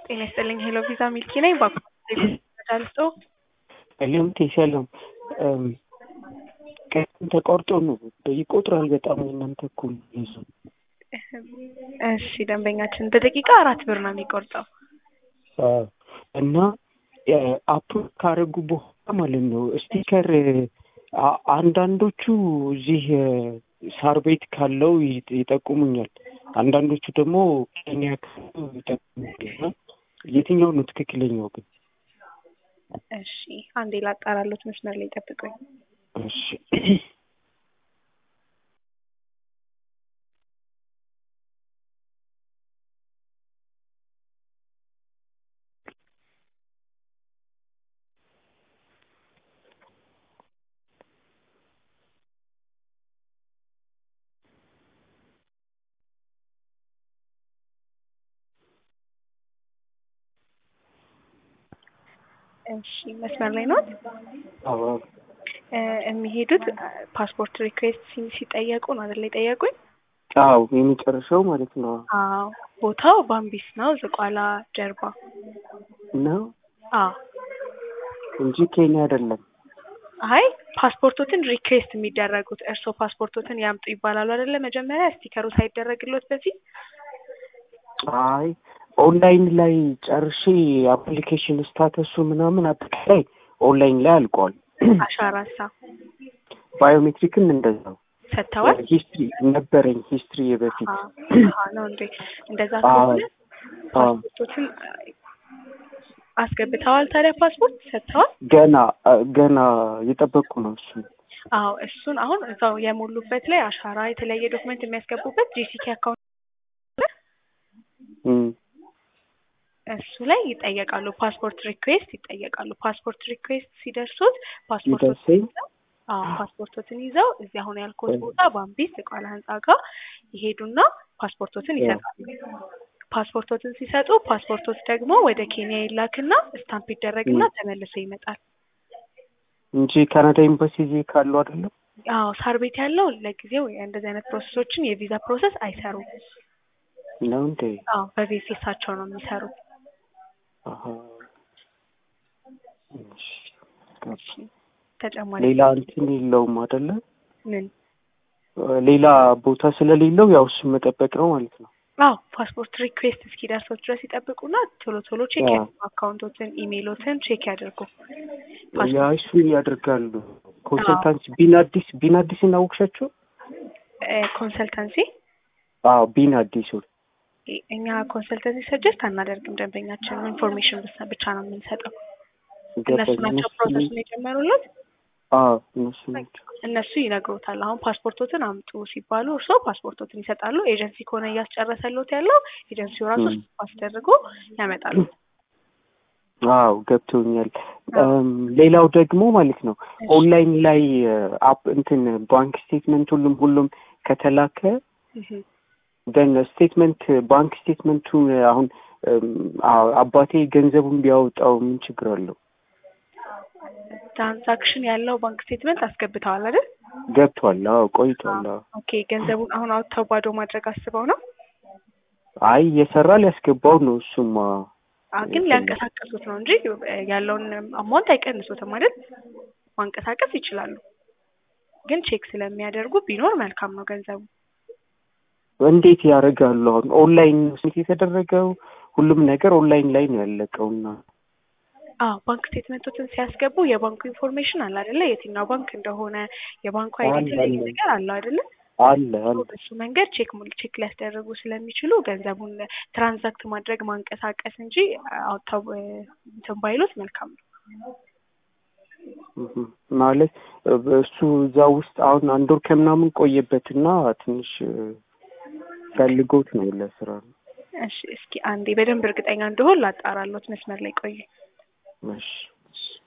ጤና ይስጥልኝ ሄሎ ቪዛ ሚልኪ ነኝ። ባልቶ ሰላም ሰላም። ቀን ተቆርጦ ነው ይቆጥራል በጣም እናንተ እኮ ይዙ። እሺ ደንበኛችን በደቂቃ 4 ብር ነው የሚቆርጠው። እና አፕሎድ ካረጉ በኋላ ማለት ነው ስቲከር አንዳንዶቹ እዚህ ሳር ቤት ካለው ይጠቁሙኛል፣ አንዳንዶቹ ደግሞ ኬንያ ካለው ይጠቁሙኛል። የትኛው ነው ትክክለኛው ግን? እሺ አንዴ ላጣራሎት፣ መስመር ላይ ጠብቁኝ። እሺ እሺ መስመር ላይ ነው። አዎ የሚሄዱት ፓስፖርት ሪኩዌስት ሲጠየቁ ነው አይደል? የጠየቁኝ? አዎ የሚጨርሰው ማለት ነው። አዎ ቦታው ባምቢስ ነው፣ ዝቋላ ጀርባ ነው። አዎ እንጂ ኬንያ አይደለም። አይ ፓስፖርቶትን ሪኩዌስት የሚደረጉት እርሶ ፓስፖርቶትን ያምጡ ይባላሉ አይደለ? መጀመሪያ ስቲከሩ ሳይደረግሎት በፊት። አይ ኦንላይን ላይ ጨርሼ አፕሊኬሽን ስታተሱ ምናምን አጠቃላይ ኦንላይን ላይ አልቋል። አሻራሳ ባዮሜትሪክም እንደዛው ሰጥተዋል። ሂስትሪ ነበረኝ፣ ሂስትሪ በፊት ነው እንዴ? እንደዛ ከሆነ ፓስፖርቶችን አስገብተዋል። ታዲያ ፓስፖርት ሰጥተዋል? ገና እየጠበቅኩ ነው እሱ። አዎ እሱን አሁን እዛው የሞሉበት ላይ አሻራ፣ የተለያየ ዶክመንት የሚያስገቡበት ጂሲኬ አካውንት እሱ ላይ ይጠየቃሉ። ፓስፖርት ሪኩዌስት ይጠየቃሉ። ፓስፖርት ሪኩዌስት ሲደርሱት ፓስፖርቶትን ይዘው እዚህ አሁን ያልኩት ቦታ ባምቢስ ዝቋላ ህንጻ ጋር ይሄዱና ፓስፖርቶትን ይሰጣሉ። ፓስፖርቶትን ሲሰጡ ፓስፖርቶች ደግሞ ወደ ኬንያ ይላክና ስታምፕ ይደረግና ተመልሶ ይመጣል እንጂ ካናዳ ኤምባሲ እዚህ ካሉ አይደለም። አዎ ሳር ቤት ያለው ለጊዜው እንደዚህ አይነት ፕሮሰሶችን የቪዛ ፕሮሰስ አይሰሩም ነው እንዴ? አዎ በቪሲሳቸው ነው የሚሰሩት። ተጨማሪ ሌላ እንትን የለውም አይደለ? ምን ሌላ ቦታ ስለሌለው ያው እሱ መጠበቅ ነው ማለት ነው። አዎ ፓስፖርት ሪኩዌስት እስኪደርሶት ድረስ ይጠብቁና ቶሎ ቼክ ያድርጉ። አካውንቶችን ኢሜይሎችን ቼክ ያድርጉ። ያ እሱ ያደርጋሉ። ኮንሰልታንሲ ቢን አዲስ እናውቅሻቸው። ኮንሰልታንሲ ቢን አዲስ እኛ ኮንሰልታንሲ ሰጀስት አናደርግም። ደንበኛችን ኢንፎርሜሽን ብቻ ነው የምንሰጠው። እነሱ ናቸው ፕሮሰሱን የጀመሩለት። እነሱ ይነግሩታል። አሁን ፓስፖርቶትን አምጡ ሲባሉ እርስዎ ፓስፖርቶትን ይሰጣሉ። ኤጀንሲ ከሆነ እያስጨረሰሎት ያለው ኤጀንሲው ራሱ አስደርጎ ያመጣሉ። አዎ ገብቶኛል። ሌላው ደግሞ ማለት ነው ኦንላይን ላይ እንትን ባንክ ስቴትመንት ሁሉም ከተላከ ደን ስቴትመንት ባንክ ስቴትመንቱ አሁን አባቴ ገንዘቡን ቢያወጣው ምን ችግር አለው? ትራንዛክሽን ያለው ባንክ ስቴትመንት አስገብተዋል አይደል? ገብቷል። አዎ ቆይቷል። ኦኬ ገንዘቡን አሁን አውጥተው ባዶ ማድረግ አስበው ነው? አይ እየሰራ ሊያስገባው ነው እሱማ። ግን ሊያንቀሳቀሱት ነው እንጂ ያለውን አማውንት አይቀንሱትም አይደል? ማንቀሳቀስ ይችላሉ። ግን ቼክ ስለሚያደርጉ ቢኖር መልካም ነው ገንዘቡ። እንዴት ያደርጋሉ? አሁን ኦንላይን የተደረገው ሁሉም ነገር ኦንላይን ላይ ነው ያለቀውና ባንክ ስቴትመንቶችን ሲያስገቡ የባንኩ ኢንፎርሜሽን አለ አይደለ? የትኛው ባንክ እንደሆነ የባንኩ አይዲ ነገር አለ አይደለ? አለ። በሱ መንገድ ቼክ ሊያስደርጉ ስለሚችሉ ገንዘቡን ትራንዛክት ማድረግ ማንቀሳቀስ እንጂ አውጥተው እንትን ባይሉት መልካም ነው። ማለት እሱ እዛ ውስጥ አሁን አንድ ወር ከምናምን ቆየበትና ትንሽ ፈልጎት ነው ለስራ። እሺ እስኪ አንዴ በደንብ እርግጠኛ እንደሆን ላጣራሎት፣ መስመር ላይ ቆዩ። እሺ